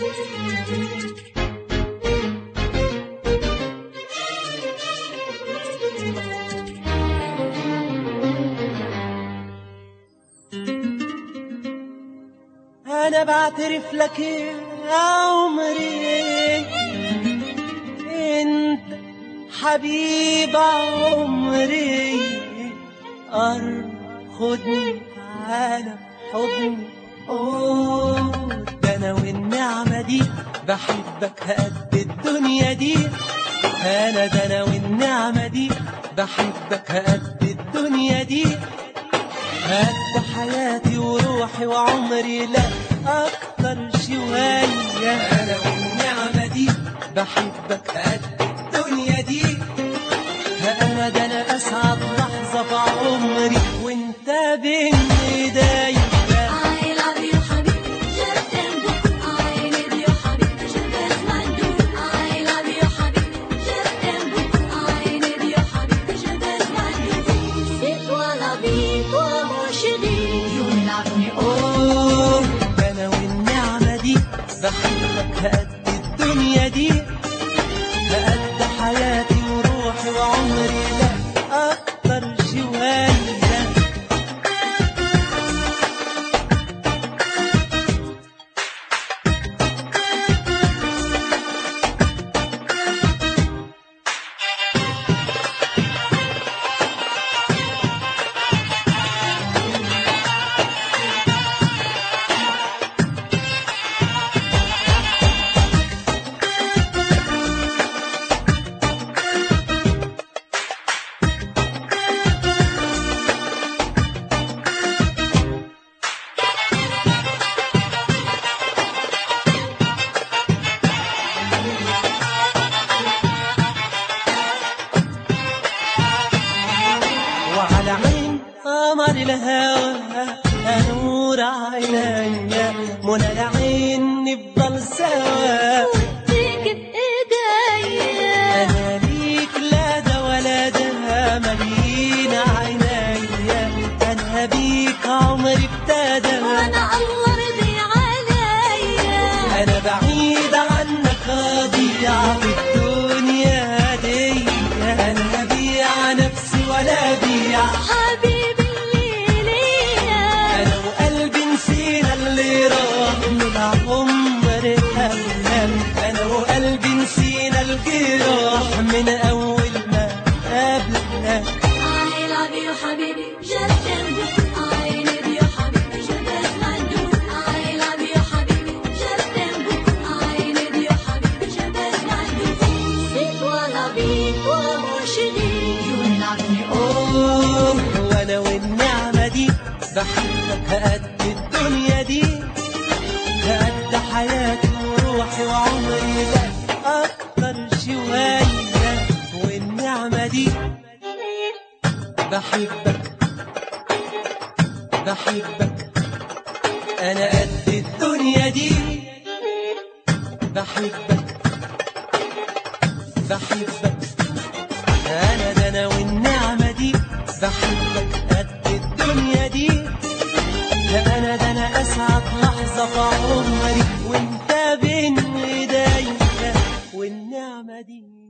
أنا بعترف لك يا عمري، أنت حبيب عمري. خدني تعالى حضني، ده أنا والنعمة دي بحبك قد الدنيا دي. ده أنا والنعمة دي بحبك قد الدنيا دي. قد حياتي وروحي وعمري، لا أكتر شوية. أنا والنعمة دي بحبك قد الدنيا دي. ده أنا أسعد لحظة في عمري وأنت بين إيديا. أنا والنعمة دي بحبك قد الدنيا دي. قد حياتي وروحي وعمري، لا أكتر شوية. وعلى عين قمر الهوى نور عينيا، منى العين نفضل سوا. وفيك بإيديا أنا ليك لا ده ولا ده، مليين عينيا. أنا بيك عمري ابتدى، وأنا الله رضي عليا. أنا بعيد عنك أضيع في الدنيا دي. أنا بيع نفسي ولا بيع حبيبي اللي ليا. أنا وقلبي نسينا اللي راح من العمر. أنا وقلبي نسينا الجراح من أول ما قابلناك. I love you حبيبي just tempo. I need you حبيبي just مندو. I love you حبيبي just tempo. I need you حبيبي just مندو. C'est toi la vie, toi mon chéri. You love me وأنا والنعمة دي بحبك قد الدنيا دي. قد حياتي وروحي وعمري، لا أكتر شوية. والنعمة دي بحبك أنا قد الدنيا دي. بحبك أنا والنعمة دي بحبك قد الدنيا دي. ده أنا أسعد لحظة في عمري وأنت بين إيديا. والنعمة دي